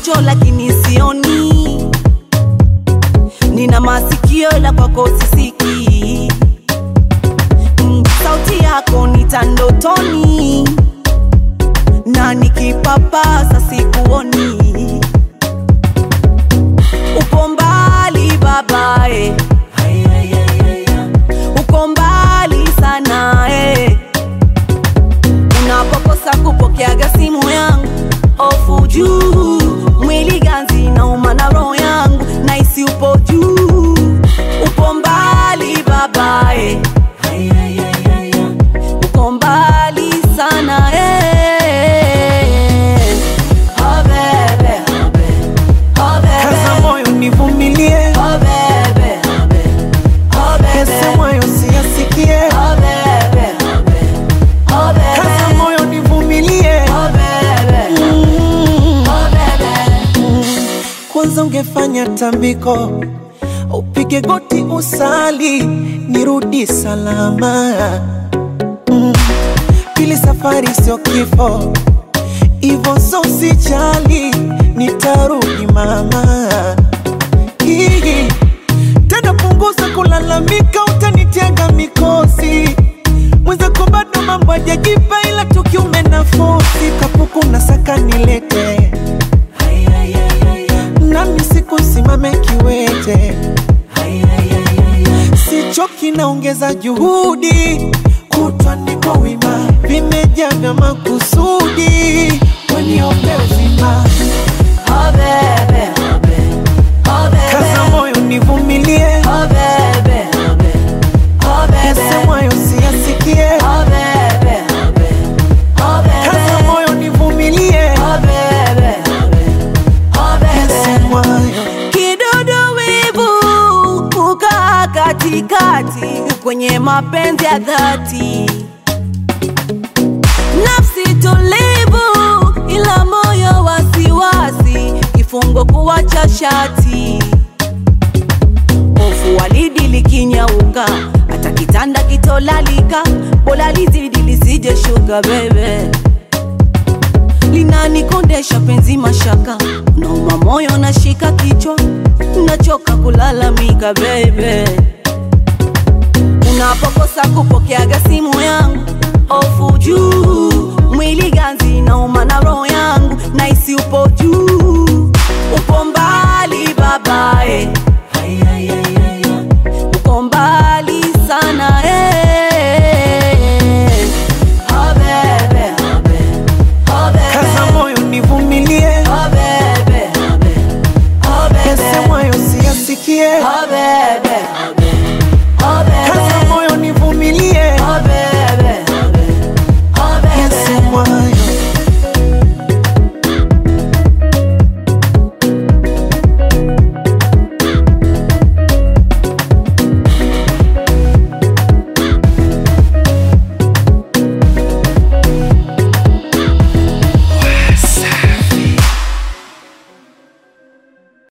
macho lakini sioni, nina masikio ila kwako sisiki. Sauti yako nitandotoni, na nikipapasa sikuoni. Uko mbali babae, uko mbali sana unapokosa kupokeaga simu yangu, ofu juu, mwili ganzi na umana roho yangu, naisi upo juu. Uko mbali babae, uko mbali sana oh bebe, oh bebe, kaza moyo nivumilie, oh bebe, oh bebe, kese moyo siyasikie, oh bebe, oh bebe, kaza moyo nivumilie, oh bebe, oh bebe. Kwanza ungefanya tambiko, upige goti usali, nirudi salama. Pili safari sio kifo, ivo so usijali, nitarudi mama. Hii tena punguza kulalamika, utanitega mikosi. Mwenzako bado mambo hajajipa, ila tukiume nafosi. Kapuku na saka nilete, nami siku simame kiwete. Sichoki naongeza juhudi, kutwa niko wima, vimejaa vya makusudi, waniombe uzima. Oh bebe, oh bebe, Kaza moyo nivumilie, oh bebe, oh bebe, kese moyo siyasikie, oh bebe, oh bebe, kaza moyo nivumilie, oh bebe, oh kese bebe. moyo. Kidudu wivu kukaa katikati kwenye mapenzi ya dhati, nafsi tulivu ila moyo wasiwasi, kifungo kuwacha shati. Hofu walidi likinyauka, hata kitanda kitolalika, bola lizidi lisije shuka bebe. Linanikondesha penzi mashaka, nauma moyo nashika kichwa, nachoka kulalamika bebe. Unapokosa kupokeaga simu yangu, ofu juu,